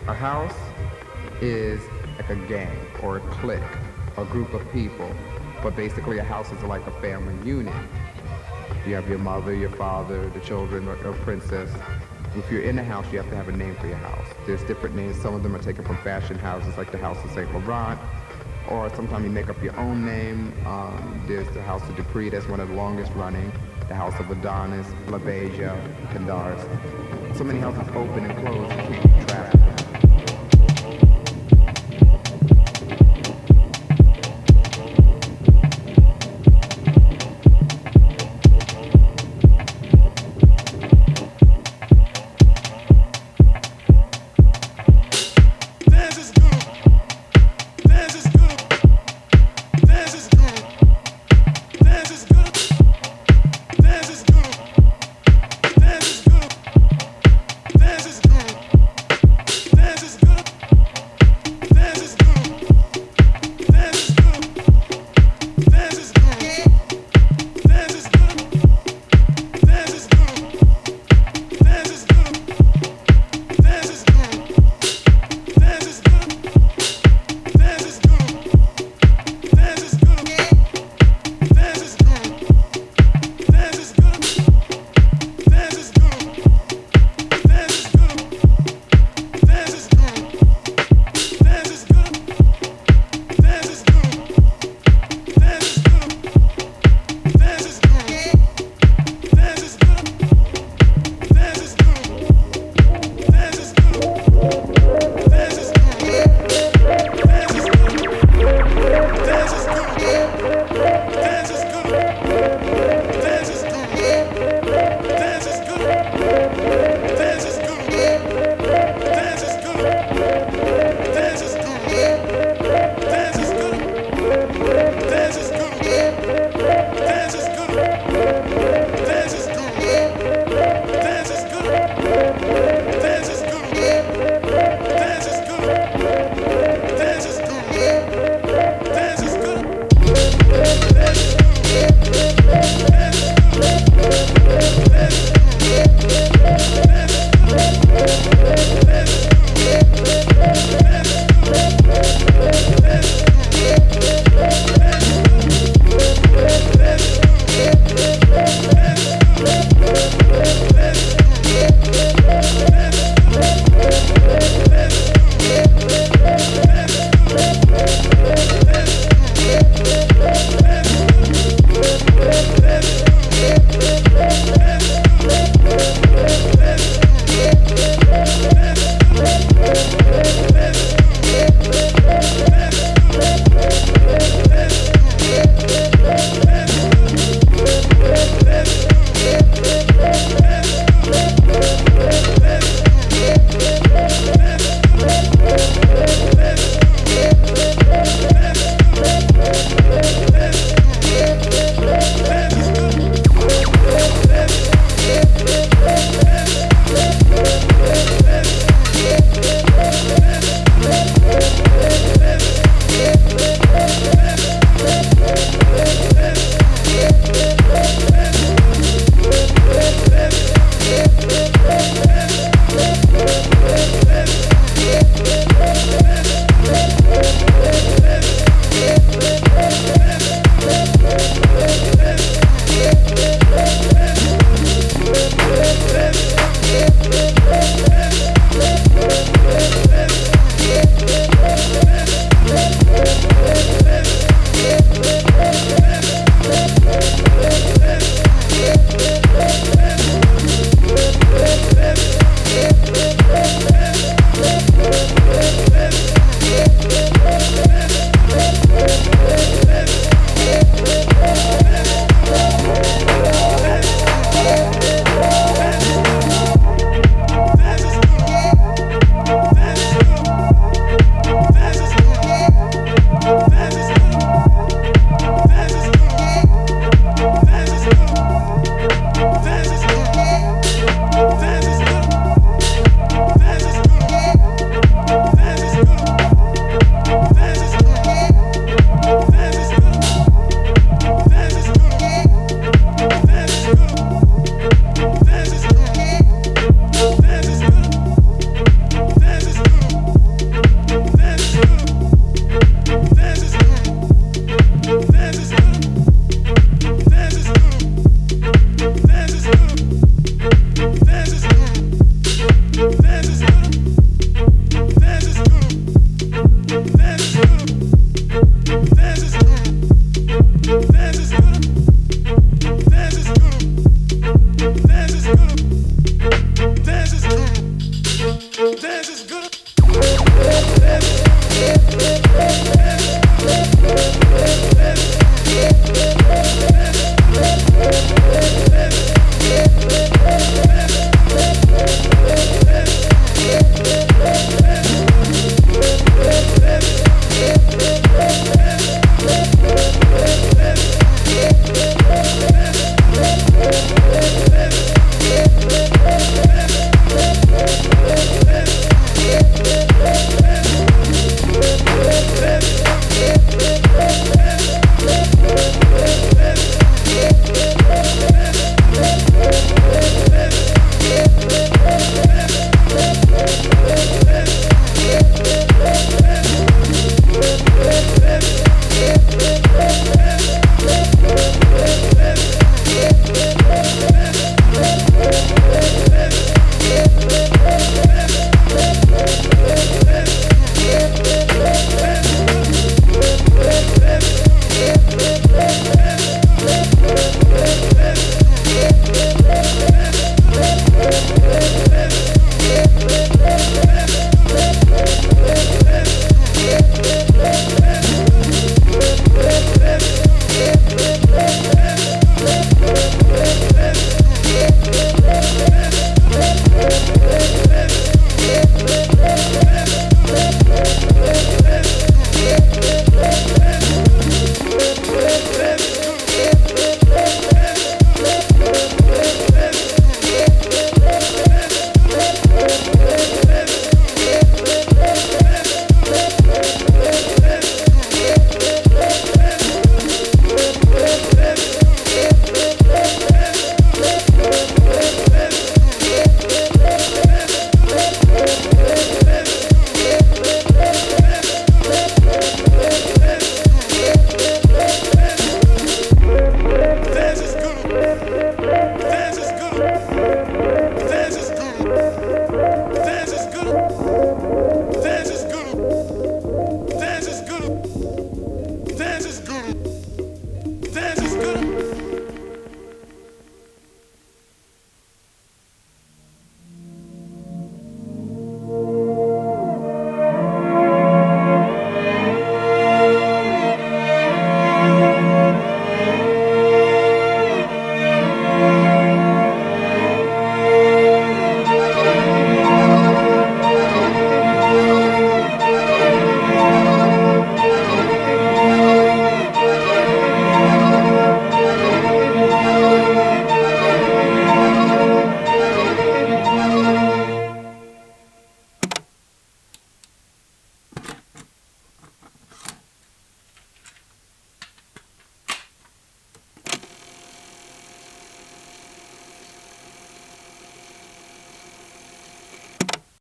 A house is like a gang or a clique, a group of people. But basically, a house is like a family unit. You have your mother, your father, the children, a princess. If you're in a house, you have to have a name for your house. There's different names. Some of them are taken from fashion houses, like the House of Saint Laurent, or sometimes you make up your own name. There's the House of Dupree, that's one of the longest running. The House of Adonis, LaBeija, Candaris. So many houses open and close, you can't keep track of them.